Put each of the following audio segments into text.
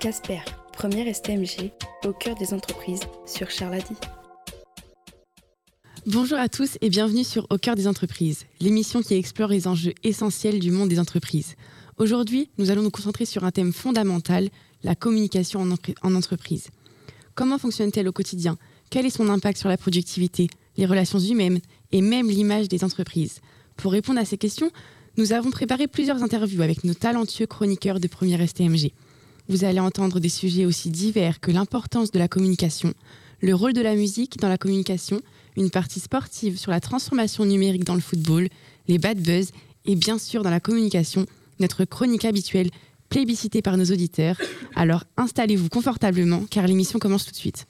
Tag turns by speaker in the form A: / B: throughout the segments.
A: Casper, première STMG, au cœur des entreprises, sur Charlady.
B: Bonjour à tous et bienvenue sur Au cœur des entreprises, l'émission qui explore les enjeux essentiels du monde des entreprises. Aujourd'hui, nous allons nous concentrer sur un thème fondamental, la communication en entreprise. Comment fonctionne-t-elle au quotidien ? Quel est son impact sur la productivité, les relations humaines et même l'image des entreprises ? Pour répondre à ces questions, nous avons préparé plusieurs interviews avec nos talentueux chroniqueurs de première STMG. Vous allez entendre des sujets aussi divers que l'importance de la communication, le rôle de la musique dans la communication, une partie sportive sur la transformation numérique dans le football, les bad buzz et bien sûr dans la communication, notre chronique habituelle plébiscitée par nos auditeurs. Alors installez-vous confortablement car l'émission commence tout de suite.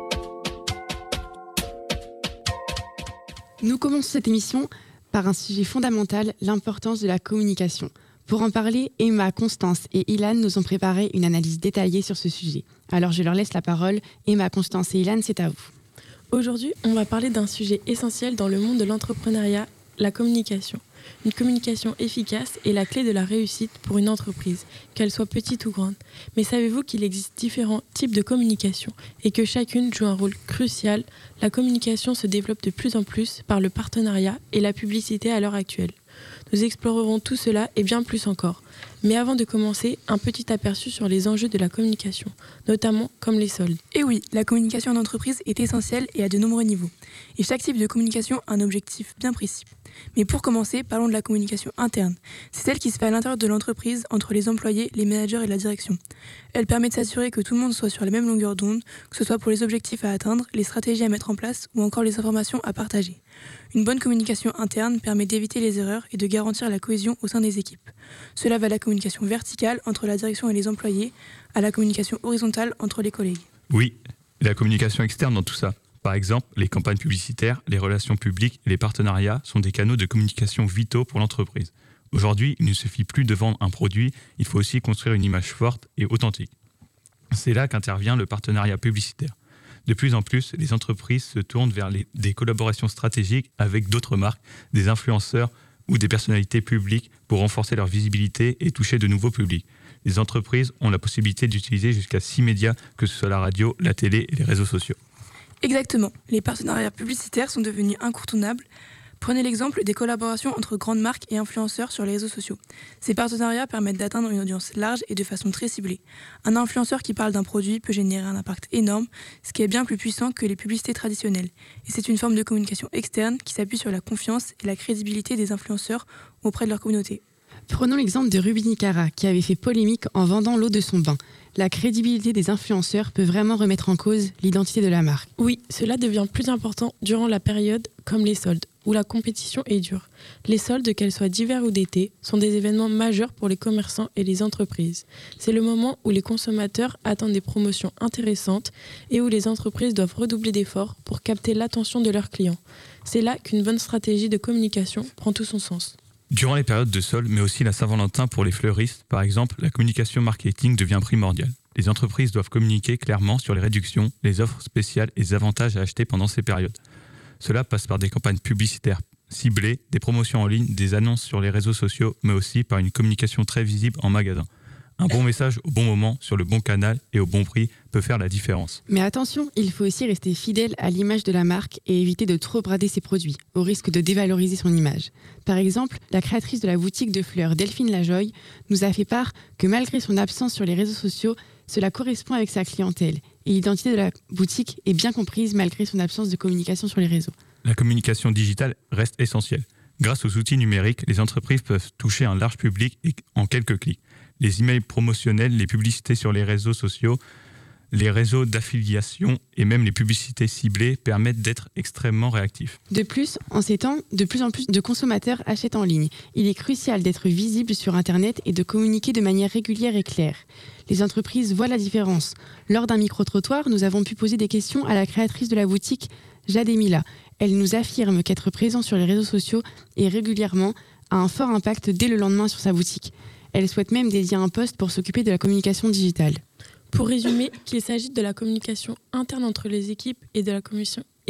B: Nous commençons cette émission par un sujet fondamental, l'importance de la communication. Pour en parler, Emma, Constance et Ilan nous ont préparé une analyse détaillée sur ce sujet. Alors je leur laisse la parole. Emma, Constance et Ilan, c'est à vous.
C: Aujourd'hui, on va parler d'un sujet essentiel dans le monde de l'entrepreneuriat, la communication. Une communication efficace est la clé de la réussite pour une entreprise, qu'elle soit petite ou grande. Mais savez-vous qu'il existe différents types de communication et que chacune joue un rôle crucial ? La communication se développe de plus en plus par le partenariat et la publicité à l'heure actuelle. Nous explorerons tout cela et bien plus encore. Mais avant de commencer, un petit aperçu sur les enjeux de la communication, notamment comme les soldes.
D: Et oui, la communication en entreprise est essentielle et à de nombreux niveaux. Et chaque type de communication a un objectif bien précis. Mais pour commencer, parlons de la communication interne. C'est celle qui se fait à l'intérieur de l'entreprise, entre les employés, les managers et la direction. Elle permet de s'assurer que tout le monde soit sur la même longueur d'onde, que ce soit pour les objectifs à atteindre, les stratégies à mettre en place ou encore les informations à partager. Une bonne communication interne permet d'éviter les erreurs et de garantir la cohésion au sein des équipes. Cela va de la communication verticale entre la direction et les employés à la communication horizontale entre les collègues.
E: Oui, et la communication externe dans tout ça. Par exemple, les campagnes publicitaires, les relations publiques et les partenariats sont des canaux de communication vitaux pour l'entreprise. Aujourd'hui, il ne suffit plus de vendre un produit, il faut aussi construire une image forte et authentique. C'est là qu'intervient le partenariat publicitaire. De plus en plus, les entreprises se tournent vers des collaborations stratégiques avec d'autres marques, des influenceurs ou des personnalités publiques pour renforcer leur visibilité et toucher de nouveaux publics. Les entreprises ont la possibilité d'utiliser jusqu'à 6 médias, que ce soit la radio, la télé et les réseaux sociaux.
D: Exactement, les partenariats publicitaires sont devenus incontournables. Prenez l'exemple des collaborations entre grandes marques et influenceurs sur les réseaux sociaux. Ces partenariats permettent d'atteindre une audience large et de façon très ciblée. Un influenceur qui parle d'un produit peut générer un impact énorme, ce qui est bien plus puissant que les publicités traditionnelles. Et c'est une forme de communication externe qui s'appuie sur la confiance et la crédibilité des influenceurs auprès de leur communauté.
B: Prenons l'exemple de Ruby Nicara, qui avait fait polémique en vendant l'eau de son bain. La crédibilité des influenceurs peut vraiment remettre en cause l'identité de la marque.
C: Oui, cela devient plus important durant la période comme les soldes, où la compétition est dure. Les soldes, qu'elles soient d'hiver ou d'été, sont des événements majeurs pour les commerçants et les entreprises. C'est le moment où les consommateurs attendent des promotions intéressantes et où les entreprises doivent redoubler d'efforts pour capter l'attention de leurs clients. C'est là qu'une bonne stratégie de communication prend tout son sens.
E: Durant les périodes de soldes, mais aussi la Saint-Valentin pour les fleuristes, par exemple, la communication marketing devient primordiale. Les entreprises doivent communiquer clairement sur les réductions, les offres spéciales et les avantages à acheter pendant ces périodes. Cela passe par des campagnes publicitaires ciblées, des promotions en ligne, des annonces sur les réseaux sociaux, mais aussi par une communication très visible en magasin. Un bon message au bon moment, sur le bon canal et au bon prix peut faire la différence.
B: Mais attention, il faut aussi rester fidèle à l'image de la marque et éviter de trop brader ses produits, au risque de dévaloriser son image. Par exemple, la créatrice de la boutique de fleurs, Delphine Lajoie, nous a fait part que malgré son absence sur les réseaux sociaux, cela correspond avec sa clientèle. Et l'identité de la boutique est bien comprise malgré son absence de communication sur les réseaux.
E: La communication digitale reste essentielle. Grâce aux outils numériques, les entreprises peuvent toucher un large public en quelques clics. Les emails promotionnels, les publicités sur les réseaux sociaux, les réseaux d'affiliation et même les publicités ciblées permettent d'être extrêmement réactifs.
B: De plus, en ces temps, de plus en plus de consommateurs achètent en ligne. Il est crucial d'être visible sur Internet et de communiquer de manière régulière et claire. Les entreprises voient la différence. Lors d'un micro-trottoir, nous avons pu poser des questions à la créatrice de la boutique, Jade Emila. Elle nous affirme qu'être présent sur les réseaux sociaux et régulièrement a un fort impact dès le lendemain sur sa boutique. Elle souhaite même dédier un poste pour s'occuper de la communication digitale.
C: Pour résumer, qu'il s'agit de la communication interne entre les équipes et de la communication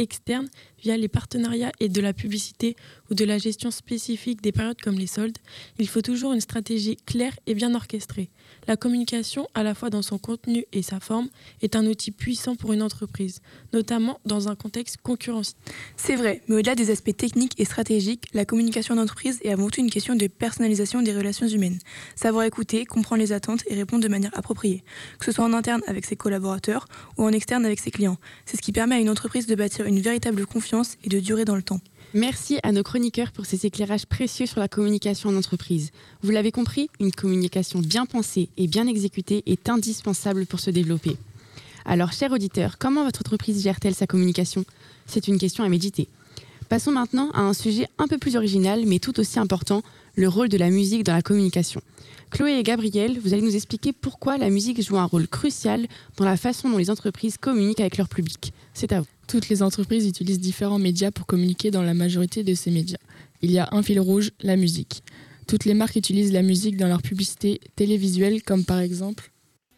C: externe via les partenariats et de la publicité ou de la gestion spécifique des périodes comme les soldes, il faut toujours une stratégie claire et bien orchestrée. La communication, à la fois dans son contenu et sa forme, est un outil puissant pour une entreprise, notamment dans un contexte concurrentiel.
D: C'est vrai, mais au-delà des aspects techniques et stratégiques, la communication d'entreprise est avant tout une question de personnalisation des relations humaines. Savoir écouter, comprendre les attentes et répondre de manière appropriée, que ce soit en interne avec ses collaborateurs ou en externe avec ses clients. C'est ce qui permet à une entreprise de bâtir une véritable confiance et de durer dans le temps.
B: Merci à nos chroniqueurs pour ces éclairages précieux sur la communication en entreprise. Vous l'avez compris, une communication bien pensée et bien exécutée est indispensable pour se développer. Alors, chers auditeurs, comment votre entreprise gère-t-elle sa communication ? C'est une question à méditer. Passons maintenant à un sujet un peu plus original, mais tout aussi important, le rôle de la musique dans la communication. Chloé et Gabriel, vous allez nous expliquer pourquoi la musique joue un rôle crucial dans la façon dont les entreprises communiquent avec leur public. C'est à vous.
F: Toutes les entreprises utilisent différents médias pour communiquer dans la majorité de ces médias. Il y a un fil rouge, la musique. Toutes les marques utilisent la musique dans leurs publicités télévisuelles, comme par exemple...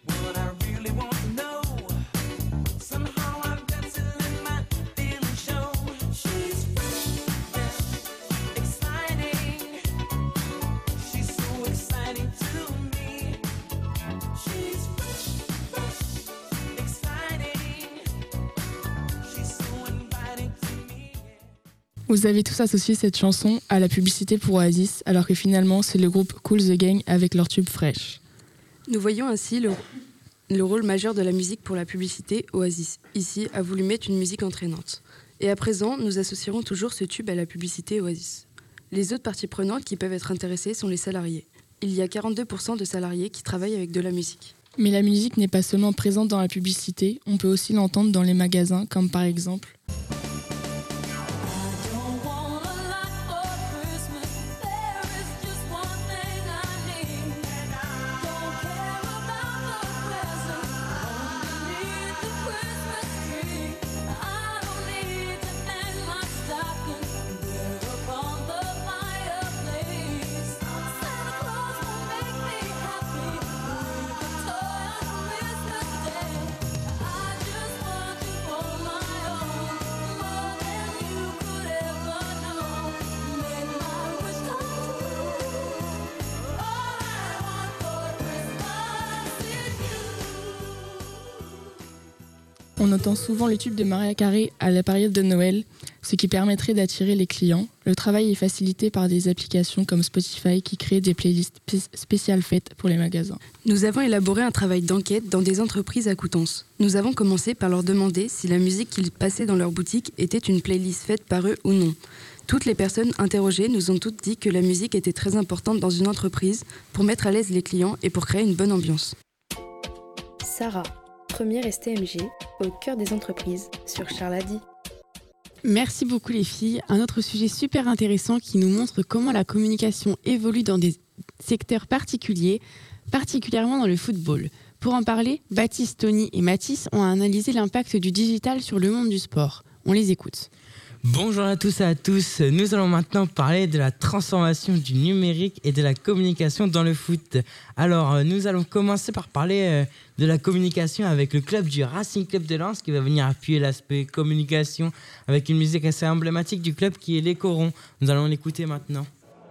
F: Vous avez tous associé cette chanson à la publicité pour Oasis, alors que finalement c'est le groupe Cool the Gang avec leur tube Fresh.
A: Nous voyons ainsi le rôle majeur de la musique pour la publicité. Oasis, ici, a voulu mettre une musique entraînante. Et à présent, nous associerons toujours ce tube à la publicité Oasis. Les autres parties prenantes qui peuvent être intéressées sont les salariés. Il y a 42% de salariés qui travaillent avec de la musique.
F: Mais la musique n'est pas seulement présente dans la publicité, on peut aussi l'entendre dans les magasins, comme par exemple... On entend souvent les tubes de Mariah Carey à la période de Noël, ce qui permettrait d'attirer les clients. Le travail est facilité par des applications comme Spotify qui créent des playlists spéciales faites pour les magasins.
A: Nous avons élaboré un travail d'enquête dans des entreprises à Coutances. Nous avons commencé par leur demander si la musique qu'ils passaient dans leur boutique était une playlist faite par eux ou non. Toutes les personnes interrogées nous ont toutes dit que la musique était très importante dans une entreprise pour mettre à l'aise les clients et pour créer une bonne ambiance.
G: Sarah, première STMG, au cœur des entreprises, sur Charladie.
B: Merci beaucoup les filles. Un autre sujet super intéressant qui nous montre comment la communication évolue dans des secteurs particuliers, particulièrement dans le football. Pour en parler, Baptiste, Tony et Mathis ont analysé l'impact du digital sur le monde du sport. On les écoute.
H: Bonjour à tous et à tous, nous allons maintenant parler de la transformation du numérique et de la communication dans le foot. Alors nous allons commencer par parler de la communication avec le club du Racing Club de Lens qui va venir appuyer l'aspect communication avec une musique assez emblématique du club qui est les Corons. Nous allons l'écouter maintenant.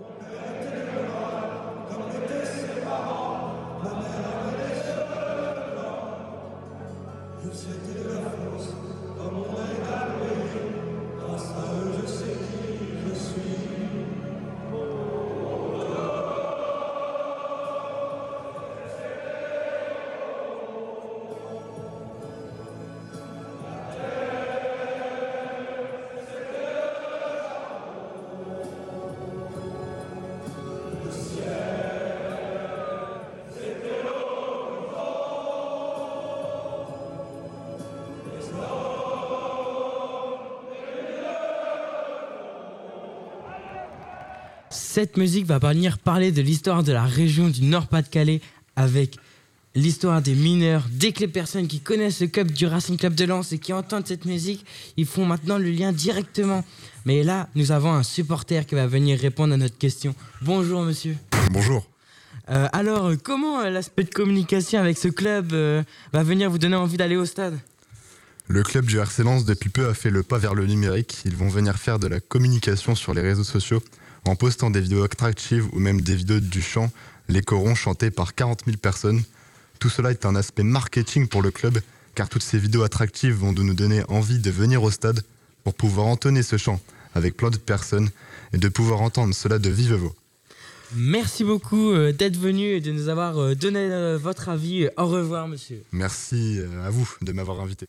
H: Cette musique va venir parler de l'histoire de la région du Nord-Pas-de-Calais avec l'histoire des mineurs. Dès que les personnes qui connaissent le club du Racing Club de Lens et qui entendent cette musique, ils font maintenant le lien directement. Mais là, nous avons un supporter qui va venir répondre à notre question. Bonjour monsieur.
I: Bonjour.
H: Alors, comment l'aspect de communication avec ce club va venir vous donner envie d'aller au stade ?
I: Le club du RC Lens depuis peu a fait le pas vers le numérique. Ils vont venir faire de la communication sur les réseaux sociaux en postant des vidéos attractives ou même des vidéos du chant, les corons chantés par 40 000 personnes. Tout cela est un aspect marketing pour le club car toutes ces vidéos attractives vont nous donner envie de venir au stade pour pouvoir entonner ce chant avec plein de personnes et de pouvoir entendre cela de vive voix.
H: Merci beaucoup d'être venu et de nous avoir donné votre avis. Au revoir, monsieur.
I: Merci à vous de m'avoir invité.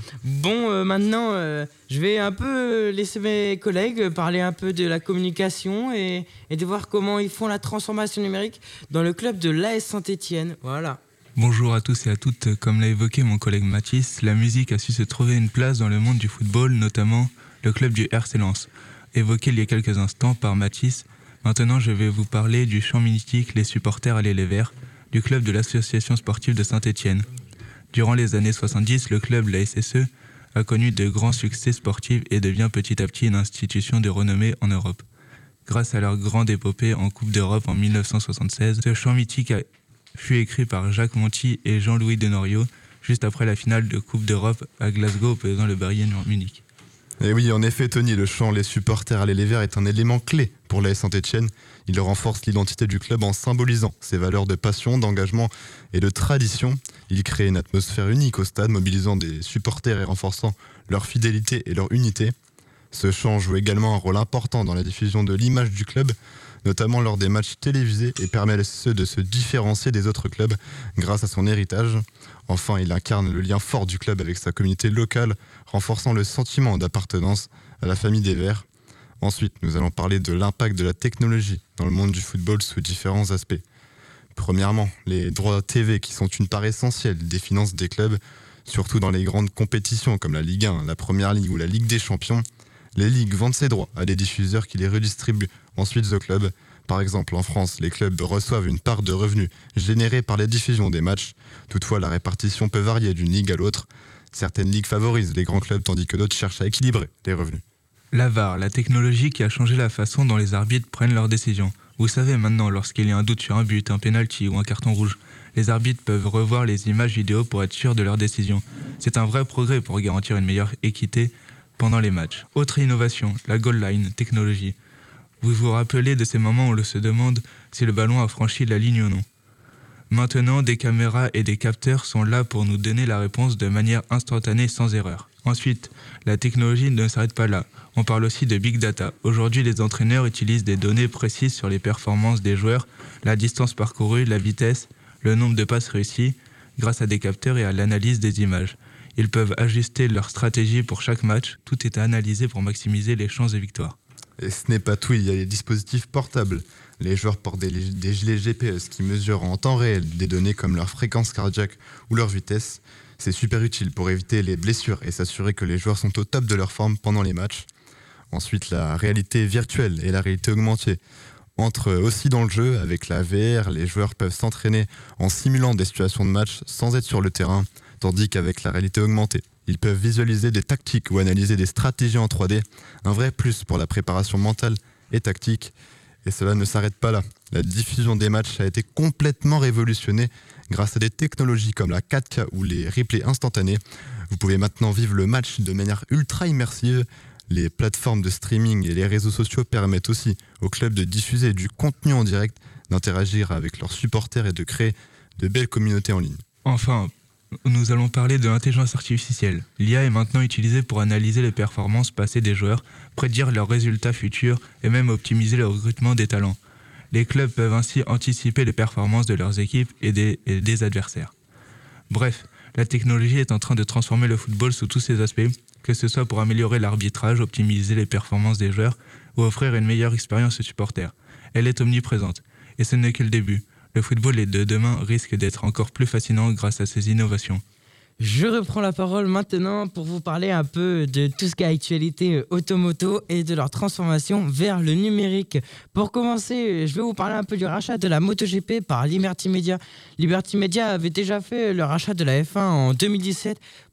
H: Bon, maintenant, je vais un peu laisser mes collègues parler un peu de la communication et de voir comment ils font la transformation numérique dans le club de l'AS Saint-Étienne. Voilà.
J: Bonjour à tous et à toutes. Comme l'a évoqué mon collègue Mathis, la musique a su se trouver une place dans le monde du football, notamment le club du RC Lens. Évoqué il y a quelques instants par Mathis, maintenant je vais vous parler du chant mythique Les supporters allaient les Verts, du club de l'association sportive de Saint-Étienne. Durant les années 70, le club, la SSE, a connu de grands succès sportifs et devient petit à petit une institution de renommée en Europe. Grâce à leur grande épopée en Coupe d'Europe en 1976, ce chant mythique fut écrit par Jacques Monti et Jean-Louis Denorio, juste après la finale de Coupe d'Europe à Glasgow opposant le Bayern Munich.
I: Et oui, en effet, Tony, le chant Les supporters allaient les Verts est un élément clé pour l'AS Saint-Étienne. Il renforce l'identité du club en symbolisant ses valeurs de passion, d'engagement et de tradition. Il crée une atmosphère unique au stade, mobilisant des supporters et renforçant leur fidélité et leur unité. Ce chant joue également un rôle important dans la diffusion de l'image du club, notamment lors des matchs télévisés, et permet à l'ASSE de se différencier des autres clubs grâce à son héritage. Enfin, il incarne le lien fort du club avec sa communauté locale, renforçant le sentiment d'appartenance à la famille des Verts. Ensuite, nous allons parler de l'impact de la technologie dans le monde du football sous différents aspects. Premièrement, les droits TV qui sont une part essentielle des finances des clubs, surtout dans les grandes compétitions comme la Ligue 1, la Première Ligue ou la Ligue des Champions. Les ligues vendent ces droits à des diffuseurs qui les redistribuent ensuite aux clubs. Par exemple, en France, les clubs reçoivent une part de revenus générés par la diffusion des matchs. Toutefois, la répartition peut varier d'une ligue à l'autre. Certaines ligues favorisent les grands clubs tandis que d'autres cherchent à équilibrer les revenus.
J: La VAR, la technologie qui a changé la façon dont les arbitres prennent leurs décisions. Vous savez maintenant, lorsqu'il y a un doute sur un but, un penalty ou un carton rouge, les arbitres peuvent revoir les images vidéo pour être sûrs de leurs décisions. C'est un vrai progrès pour garantir une meilleure équité pendant les matchs. Autre innovation, la goal line, technologie. Vous vous rappelez de ces moments où l'on se demande si le ballon a franchi la ligne ou non. Maintenant, des caméras et des capteurs sont là pour nous donner la réponse de manière instantanée sans erreur. Ensuite, la technologie ne s'arrête pas là. On parle aussi de big data. Aujourd'hui, les entraîneurs utilisent des données précises sur les performances des joueurs, la distance parcourue, la vitesse, le nombre de passes réussies, grâce à des capteurs et à l'analyse des images. Ils peuvent ajuster leur stratégie pour chaque match. Tout est analysé pour maximiser les chances de victoire.
I: Et ce n'est pas tout, il y a les dispositifs portables. Les joueurs portent des gilets GPS qui mesurent en temps réel des données comme leur fréquence cardiaque ou leur vitesse. C'est super utile pour éviter les blessures et s'assurer que les joueurs sont au top de leur forme pendant les matchs. Ensuite, la réalité virtuelle et la réalité augmentée entrent aussi dans le jeu. Avec la VR, les joueurs peuvent s'entraîner en simulant des situations de match sans être sur le terrain, tandis qu'avec la réalité augmentée, ils peuvent visualiser des tactiques ou analyser des stratégies en 3D, un vrai plus pour la préparation mentale et tactique. Et cela ne s'arrête pas là. La diffusion des matchs a été complètement révolutionnée grâce à des technologies comme la 4K ou les replays instantanés. Vous pouvez maintenant vivre le match de manière ultra immersive. Les plateformes de streaming et les réseaux sociaux permettent aussi aux clubs de diffuser du contenu en direct, d'interagir avec leurs supporters et de créer de belles communautés en ligne.
J: Enfin, nous allons parler de l'intelligence artificielle. L'IA est maintenant utilisée pour analyser les performances passées des joueurs, prédire leurs résultats futurs et même optimiser le recrutement des talents. Les clubs peuvent ainsi anticiper les performances de leurs équipes et des adversaires. Bref, la technologie est en train de transformer le football sous tous ses aspects, que ce soit pour améliorer l'arbitrage, optimiser les performances des joueurs ou offrir une meilleure expérience aux supporters. Elle est omniprésente. Et ce n'est que le début. Le football de demain risque d'être encore plus fascinant grâce à ces innovations.
H: Je reprends la parole maintenant pour vous parler un peu de tout ce qui est actualité automoto et de leur transformation vers le numérique. Pour commencer, je vais vous parler un peu du rachat de la MotoGP par Liberty Media. Liberty Media avait déjà fait le rachat de la F1 en 2017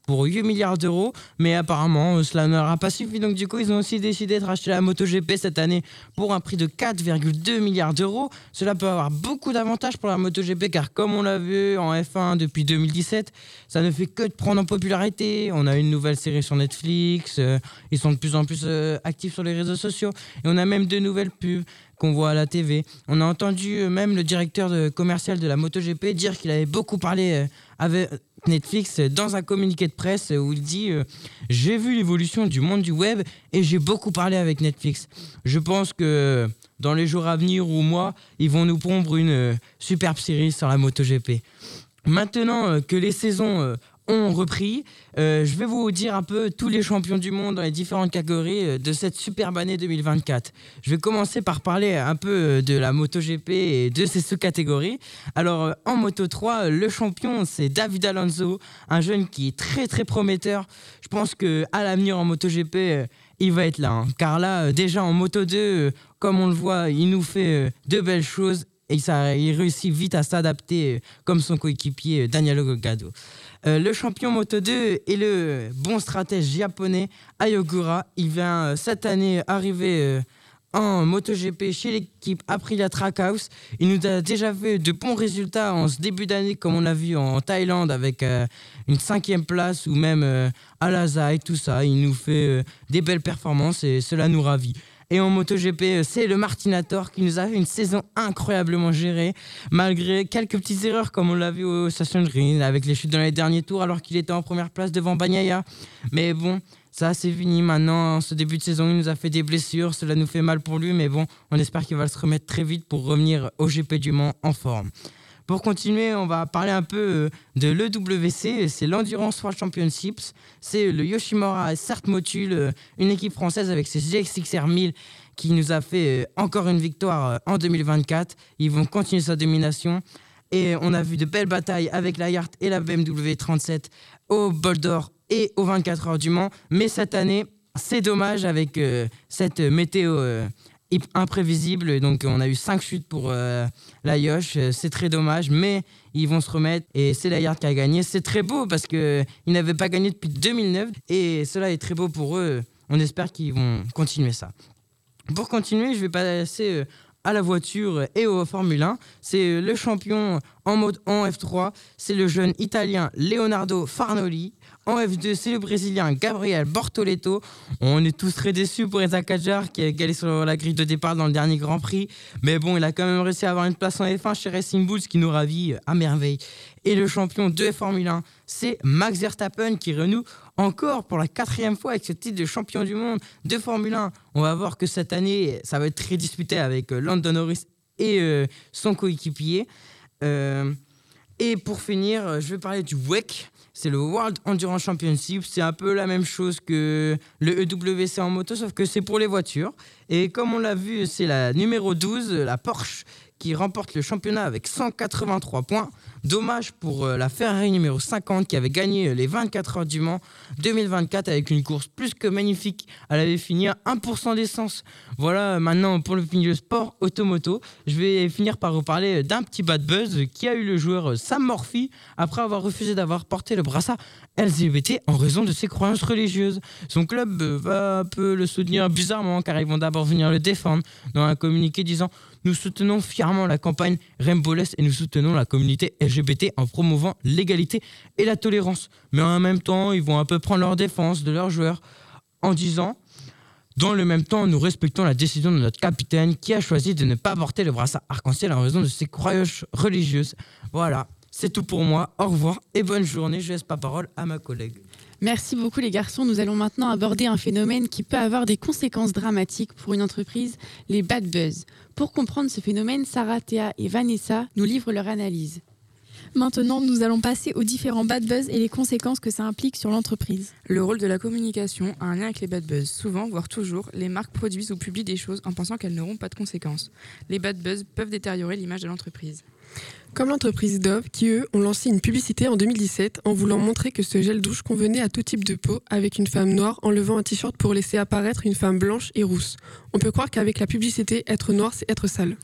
H: pour 8 milliards d'euros, mais apparemment cela n'aura pas suffi, donc du coup ils ont aussi décidé de racheter la MotoGP cette année pour un prix de 4,2 milliards d'euros. Cela peut avoir beaucoup d'avantages pour la MotoGP, car comme on l'a vu en F1 depuis 2017, ça ne fait que de prendre en popularité. On a une nouvelle série sur Netflix, ils sont de plus en plus actifs sur les réseaux sociaux, et on a même de nouvelles pubs qu'on voit à la TV. On a entendu même le directeur commercial de la MotoGP dire qu'il avait beaucoup parlé avec Netflix dans un communiqué de presse où il dit « J'ai vu l'évolution du monde du web et j'ai beaucoup parlé avec Netflix. Je pense que dans les jours à venir ou mois, ils vont nous pondre une superbe série sur la MotoGP. » Maintenant que les saisons ont repris, je vais vous dire un peu tous les champions du monde dans les différentes catégories de cette superbe année 2024. Je vais commencer par parler un peu de la MotoGP et de ses sous-catégories. Alors en Moto3, le champion c'est David Alonso, un jeune qui est très très prometteur. Je pense qu'à l'avenir en MotoGP, il va être là, hein. Car là, déjà en Moto2, comme on le voit, il nous fait de belles choses. Et il réussit vite à s'adapter comme son coéquipier Daniel Ricciardo. Le champion Moto2 est le bon stratège japonais Ai Ogura. Il vient cette année arriver en MotoGP chez l'équipe Aprilia Trackhouse. Il nous a déjà fait de bons résultats en ce début d'année, comme on a vu en Thaïlande avec une 5e place, ou même à Lazai, tout ça. Il nous fait des belles performances et cela nous ravit. Et en MotoGP, c'est le Martinator qui nous a fait une saison incroyablement gérée, malgré quelques petites erreurs comme on l'a vu au Sachsenring avec les chutes dans les derniers tours alors qu'il était en première place devant Bagnaia. Mais bon, ça c'est fini maintenant. En ce début de saison, il nous a fait des blessures, cela nous fait mal pour lui, mais bon, on espère qu'il va se remettre très vite pour revenir au GP du Mans en forme. Pour continuer, on va parler un peu de l'EWC, c'est l'Endurance World Championships. C'est le Yoshimura Cert Motul, une équipe française avec ses GXXR 1000 qui nous a fait encore une victoire en 2024. Ils vont continuer sa domination. Et on a vu de belles batailles avec la Yard et la BMW 37 au Bol d'Or et aux 24 heures du Mans. Mais cette année, c'est dommage avec cette météo imprévisible, donc on a eu 5 chutes pour la Yosh, c'est très dommage, mais ils vont se remettre et c'est la Yard qui a gagné. C'est très beau parce qu'ils n'avaient pas gagné depuis 2009 et cela est très beau pour eux. On espère qu'ils vont continuer ça. Pour continuer, je vais passer à la voiture et au Formule 1. C'est le champion en F3, c'est le jeune italien Leonardo Farnoli. En F2, c'est le Brésilien Gabriel Bortoleto. On est tous très déçus pour Isaac Hadjar qui a galé sur la grille de départ dans le dernier Grand Prix. Mais bon, il a quand même réussi à avoir une place en F1 chez Racing Bulls qui nous ravit à merveille. Et le champion de Formule 1, c'est Max Verstappen qui renoue encore pour la 4e fois avec ce titre de champion du monde de Formule 1. On va voir que cette année, ça va être très disputé avec Lando Norris et son coéquipier. Et pour finir, je vais parler du WEC. C'est le World Endurance Championship. C'est un peu la même chose que le EWC en moto, sauf que c'est pour les voitures. Et comme on l'a vu, c'est la numéro 12, la Porsche, qui remporte le championnat avec 183 points. Dommage pour la Ferrari numéro 50 qui avait gagné les 24 heures du Mans 2024 avec une course plus que magnifique. Elle avait fini à 1% d'essence. Voilà, maintenant pour le milieu sport automoto, je vais finir par vous parler d'un petit bad buzz qui a eu le joueur Sam Murphy après avoir refusé d'avoir porté le brassard LGBT en raison de ses croyances religieuses. Son club va un peu le soutenir bizarrement car ils vont d'abord venir le défendre dans un communiqué disant « Nous soutenons fièrement la campagne Rainbowless et nous soutenons la communauté LGBT en promouvant l'égalité et la tolérance. » Mais en même temps, ils vont un peu prendre leur défense de leurs joueurs en disant « Dans le même temps, nous respectons la décision de notre capitaine qui a choisi de ne pas porter le brassard arc-en-ciel en raison de ses croyances religieuses. » Voilà, c'est tout pour moi. Au revoir et bonne journée. Je laisse la parole à ma collègue.
B: Merci beaucoup les garçons. Nous allons maintenant aborder un phénomène qui peut avoir des conséquences dramatiques pour une entreprise, les bad buzz. Pour comprendre ce phénomène, Sarah, Théa et Vanessa nous livrent leur analyse.
K: Maintenant, nous allons passer aux différents bad buzz et les conséquences que ça implique sur l'entreprise.
A: Le rôle de la communication a un lien avec les bad buzz. Souvent, voire toujours, les marques produisent ou publient des choses en pensant qu'elles n'auront pas de conséquences. Les bad buzz peuvent détériorer l'image de l'entreprise.
L: Comme l'entreprise Dove, qui eux ont lancé une publicité en 2017 en voulant montrer que ce gel douche convenait à tout type de peau, avec une femme noire enlevant un t-shirt pour laisser apparaître une femme blanche et rousse. On peut croire qu'avec la publicité, être noir, c'est être sale.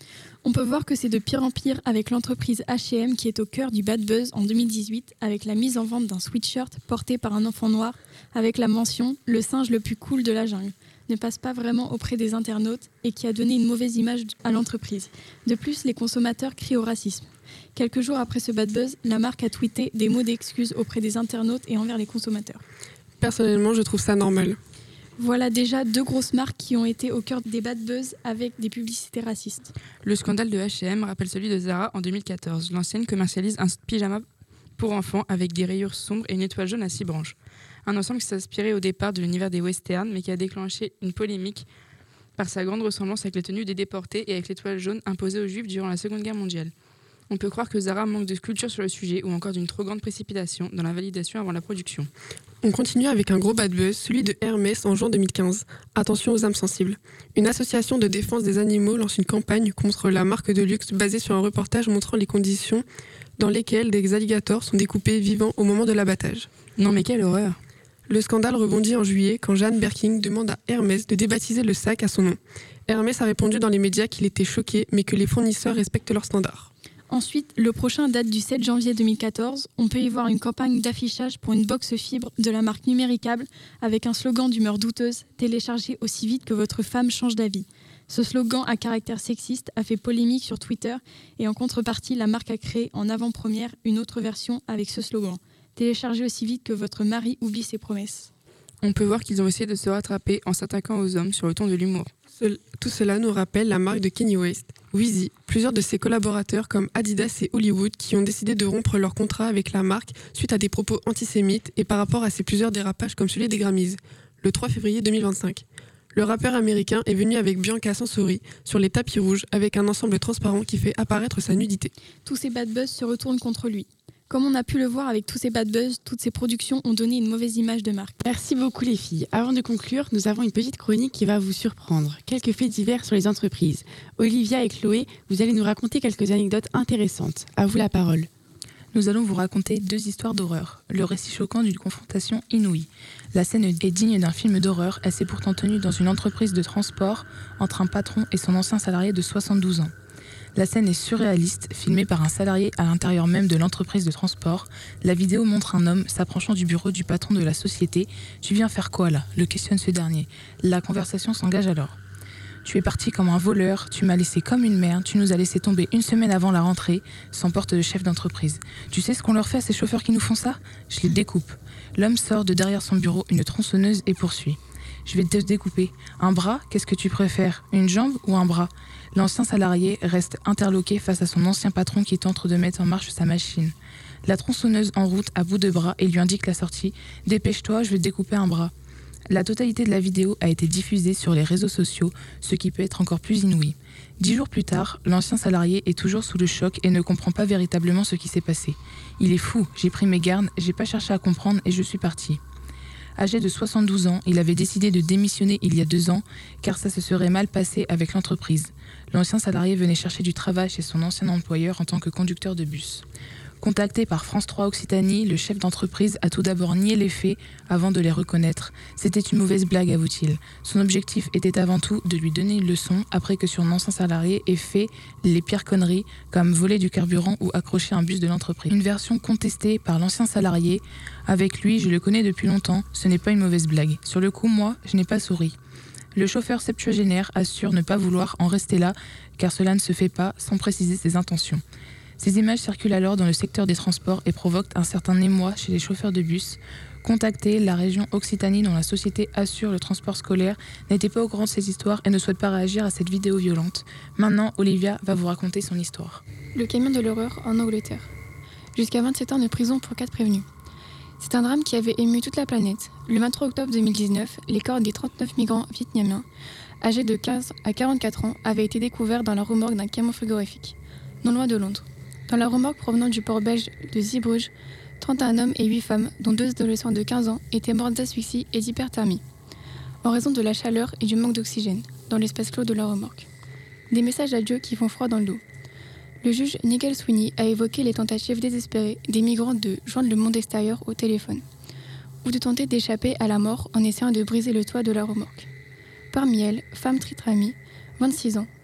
K: On peut voir que c'est de pire en pire avec l'entreprise H&M qui est au cœur du bad buzz en 2018 avec la mise en vente d'un sweatshirt porté par un enfant noir avec la mention « Le singe le plus cool de la jungle » ne passe pas vraiment auprès des internautes et qui a donné une mauvaise image à l'entreprise. De plus, les consommateurs crient au racisme. Quelques jours après ce bad buzz, la marque a tweeté des mots d'excuses auprès des internautes et envers les consommateurs.
L: Personnellement, je trouve ça normal.
K: Voilà déjà 2 grosses marques qui ont été au cœur des bad buzz avec des publicités racistes.
A: Le scandale de H&M rappelle celui de Zara en 2014. L'ancienne commercialise un pyjama pour enfants avec des rayures sombres et une étoile jaune à 6 branches. Un ensemble qui s'inspirait au départ de l'univers des westerns, mais qui a déclenché une polémique par sa grande ressemblance avec les tenues des déportés et avec l'étoile jaune imposée aux Juifs durant la Seconde Guerre mondiale. On peut croire que Zara manque de culture sur le sujet ou encore d'une trop grande précipitation dans la validation avant la production.
L: On continue avec un gros bad buzz, celui de Hermès en juin 2015. Attention aux âmes sensibles. Une association de défense des animaux lance une campagne contre la marque de luxe basée sur un reportage montrant les conditions dans lesquelles des alligators sont découpés vivants au moment de l'abattage.
A: Non mais quelle horreur!
L: Le scandale rebondit en juillet quand Jeanne Birkin demande à Hermès de débaptiser le sac à son nom. Hermès a répondu dans les médias qu'il était choqué mais que les fournisseurs respectent leurs standards.
K: Ensuite, le prochain date du 7 janvier 2014. On peut y voir une campagne d'affichage pour une box fibre de la marque Numéricable avec un slogan d'humeur douteuse « Téléchargez aussi vite que votre femme change d'avis ». Ce slogan à caractère sexiste a fait polémique sur Twitter et en contrepartie, la marque a créé en avant-première une autre version avec ce slogan « Téléchargez aussi vite que votre mari oublie ses promesses ».
A: On peut voir qu'ils ont essayé de se rattraper en s'attaquant aux hommes sur le ton de l'humour.
L: Tout cela nous rappelle la marque de Kanye West, Weezy, plusieurs de ses collaborateurs comme Adidas et Hollywood qui ont décidé de rompre leur contrat avec la marque suite à des propos antisémites et par rapport à ses plusieurs dérapages comme celui des Grammys, le 3 février 2025. Le rappeur américain est venu avec Bianca Censori sur les tapis rouges avec un ensemble transparent qui fait apparaître sa nudité.
K: Tous ces bad buzz se retournent contre lui. Comme on a pu le voir avec tous ces bad buzz, toutes ces productions ont donné une mauvaise image de marque.
B: Merci beaucoup les filles. Avant de conclure, nous avons une petite chronique qui va vous surprendre. Quelques faits divers sur les entreprises. Olivia et Chloé, vous allez nous raconter quelques anecdotes intéressantes. À vous la parole.
M: Nous allons vous raconter 2 histoires d'horreur. Le récit choquant d'une confrontation inouïe. La scène est digne d'un film d'horreur. Elle s'est pourtant tenue dans une entreprise de transport entre un patron et son ancien salarié de 72 ans. La scène est surréaliste, filmée par un salarié à l'intérieur même de l'entreprise de transport. La vidéo montre un homme s'approchant du bureau du patron de la société. « Tu viens faire quoi là ?» le questionne ce dernier. La conversation s'engage alors. « Tu es parti comme un voleur, tu m'as laissé comme une merde, tu nous as laissé tomber 1 semaine avant la rentrée, s'emporte le chef d'entreprise. Tu sais ce qu'on leur fait à ces chauffeurs qui nous font ça ? Je les découpe. » L'homme sort de derrière son bureau une tronçonneuse et poursuit. « Je vais te découper. Un bras, qu'est-ce que tu préfères ? Une jambe ou un bras ?» L'ancien salarié reste interloqué face à son ancien patron qui tente de mettre en marche sa machine. La tronçonneuse en route à bout de bras et lui indique la sortie. « Dépêche-toi, je vais te découper un bras. » La totalité de la vidéo a été diffusée sur les réseaux sociaux, ce qui peut être encore plus inouï. 10 jours plus tard, l'ancien salarié est toujours sous le choc et ne comprend pas véritablement ce qui s'est passé. « Il est fou, j'ai pris mes gardes, j'ai pas cherché à comprendre et je suis parti. » Âgé de 72 ans, il avait décidé de démissionner il y a 2 ans car ça se serait mal passé avec l'entreprise. L'ancien salarié venait chercher du travail chez son ancien employeur en tant que conducteur de bus. Contacté par France 3 Occitanie, le chef d'entreprise a tout d'abord nié les faits avant de les reconnaître. C'était une mauvaise blague, avoue-t-il. Son objectif était avant tout de lui donner une leçon après que son ancien salarié ait fait les pires conneries comme voler du carburant ou accrocher un bus de l'entreprise. Une version contestée par l'ancien salarié. Avec lui, je le connais depuis longtemps, ce n'est pas une mauvaise blague. Sur le coup, moi, je n'ai pas souri. Le chauffeur septuagénaire assure ne pas vouloir en rester là car cela ne se fait pas sans préciser ses intentions. Ces images circulent alors dans le secteur des transports et provoquent un certain émoi chez les chauffeurs de bus. Contacté, la région Occitanie dont la société assure le transport scolaire n'était pas au courant de ces histoires et ne souhaite pas réagir à cette vidéo violente. Maintenant, Olivia va vous raconter son histoire.
K: Le camion de l'horreur en Angleterre. Jusqu'à 27 ans de prison pour 4 prévenus. C'est un drame qui avait ému toute la planète. Le 23 octobre 2019, les corps des 39 migrants vietnamiens, âgés de 15 à 44 ans, avaient été découverts dans la remorque d'un camion frigorifique, non loin de Londres. Dans la remorque provenant du port belge de Zeebrugge, 31 hommes et 8 femmes, dont 2 adolescents de 15 ans, étaient morts d'asphyxie et d'hyperthermie, en raison de la chaleur et du manque d'oxygène dans l'espace clos de la remorque. Des messages d'adieu qui font froid dans le dos. Le juge Nigel Sweeney a évoqué les tentatives désespérées des migrants de joindre le monde extérieur au téléphone, ou de tenter d'échapper à la mort en essayant de briser le toit de la remorque. Parmi elles, Pham Tritrami, 26 ans,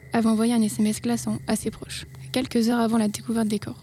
K: avait envoyé un SMS glaçant à ses proches, quelques heures avant la découverte des corps.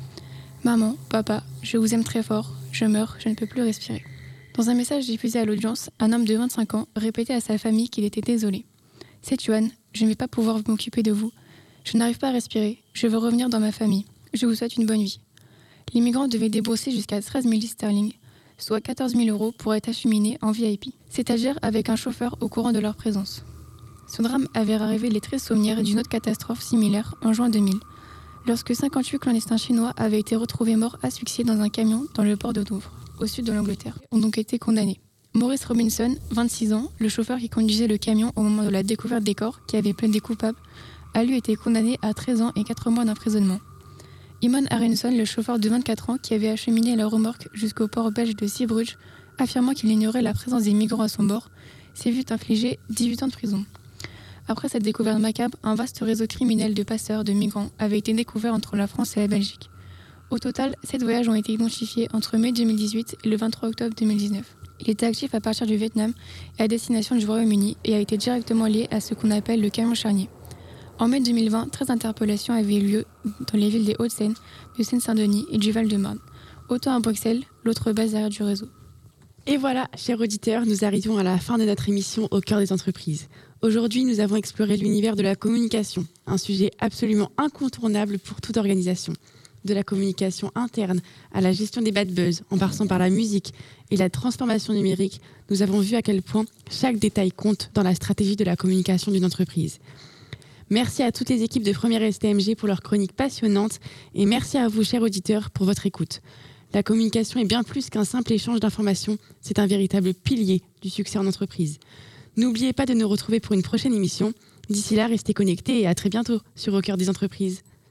K: « Maman, papa, je vous aime très fort, je meurs, je ne peux plus respirer. » Dans un message diffusé à l'audience, un homme de 25 ans répétait à sa famille qu'il était désolé. « C'est Yuan, je ne vais pas pouvoir m'occuper de vous. Je n'arrive pas à respirer, je veux revenir dans ma famille. Je vous souhaite une bonne vie. » Les migrants devaient débourser jusqu'à 13 000 sterling, soit 14 000 € pour être acheminés en VIP, c'est-à-dire avec un chauffeur au courant de leur présence. Ce drame avait ravivé les tristes souvenirs d'une autre catastrophe similaire en juin 2000, lorsque 58 clandestins chinois avaient été retrouvés morts asphyxiés dans un camion dans le port de Douvres, au sud de l'Angleterre, ont donc été condamnés. Maurice Robinson, 26 ans, le chauffeur qui conduisait le camion au moment de la découverte des corps, qui avait plaidé coupable, a lui été condamné à 13 ans et 4 mois d'emprisonnement. Eamon Aronson, le chauffeur de 24 ans qui avait acheminé la remorque jusqu'au port belge de Zeebrugge, affirmant qu'il ignorait la présence des migrants à son bord, s'est vu infliger 18 ans de prison. Après cette découverte macabre, un vaste réseau criminel de passeurs de migrants avait été découvert entre la France et la Belgique. Au total, 7 voyages ont été identifiés entre mai 2018 et le 23 octobre 2019. Il était actif à partir du Vietnam et à destination du Royaume-Uni et a été directement lié à ce qu'on appelle le camion charnier. En mai 2020, 13 interpellations avaient eu lieu dans les villes des Hauts-de-Seine, de Seine-Saint-Denis et du Val-de-Marne. Autant à Bruxelles, l'autre base arrière du réseau.
B: Et voilà, chers auditeurs, nous arrivons à la fin de notre émission Au cœur des entreprises. Aujourd'hui, nous avons exploré l'univers de la communication, un sujet absolument incontournable pour toute organisation. De la communication interne à la gestion des bad buzz, en passant par la musique et la transformation numérique, nous avons vu à quel point chaque détail compte dans la stratégie de la communication d'une entreprise. Merci à toutes les équipes de Première STMG pour leurs chroniques passionnantes et merci à vous, chers auditeurs, pour votre écoute. La communication est bien plus qu'un simple échange d'informations, c'est un véritable pilier du succès en entreprise. N'oubliez pas de nous retrouver pour une prochaine émission. D'ici là, restez connectés et à très bientôt sur Au cœur des entreprises.